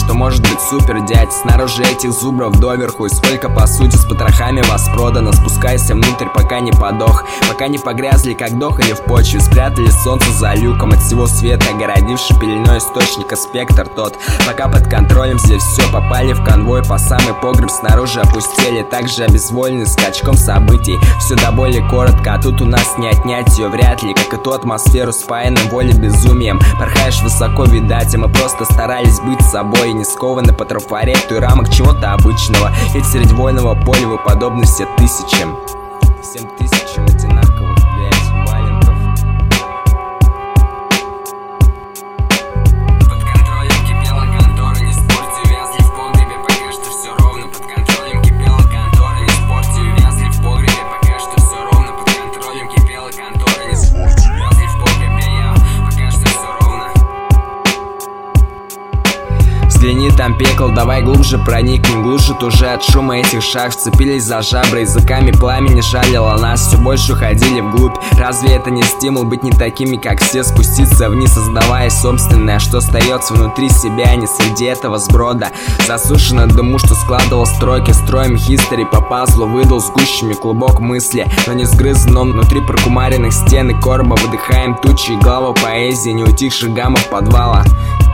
что может быть супер, дядь. Снаружи этих зубров доверху, и сколько по сути с потрохами вас продано. Спускайся внутрь, пока не подох, пока не погрязли, как дохали в почве. Спрятали солнце за люком от всего света, огородивший пеленой источника спектр тот. Пока под контролем здесь все, попали в конвой по самый погреб, снаружи опустели, также обезволены скачком событий. Все до боли коротко, а тут у нас не отнять ее вряд ли, как и ту атмосферу спаянным волей безумием. Порхаешь высоко, видать, а мы просто старались быть собой, не скованы по трафарету и рамок чего-то обычного. Ведь среди вольного поля вы подобны все тысячам, всем тысячам одинаковых, блять, валенков. Под контролем кипела контора, не спорьте, увязли в погребе, пока что все ровно. Под контролем кипела контора, не спорьте, увязли в погребе, пока что все ровно. Под контролем кипела контора, не спорьте, увязли в погребе, пока что все ровно. Взгляни, там пекло, давай глубже проникнем. Глушит уже от шума этих шаг, вцепились за жабры, языками пламени жалило нас, все больше уходили вглубь. Разве это не стимул быть не такими, как все, спуститься вниз, создавая собственное, что остается внутри себя, не среди этого сброда? Засушено дыму, что складывал строки, строем хистори по пазлу, выдал с гущами клубок мысли, но не сгрызанном внутри прокумаренных стен и короба. Выдыхаем тучи и глава поэзии неутихших гаммов подвала.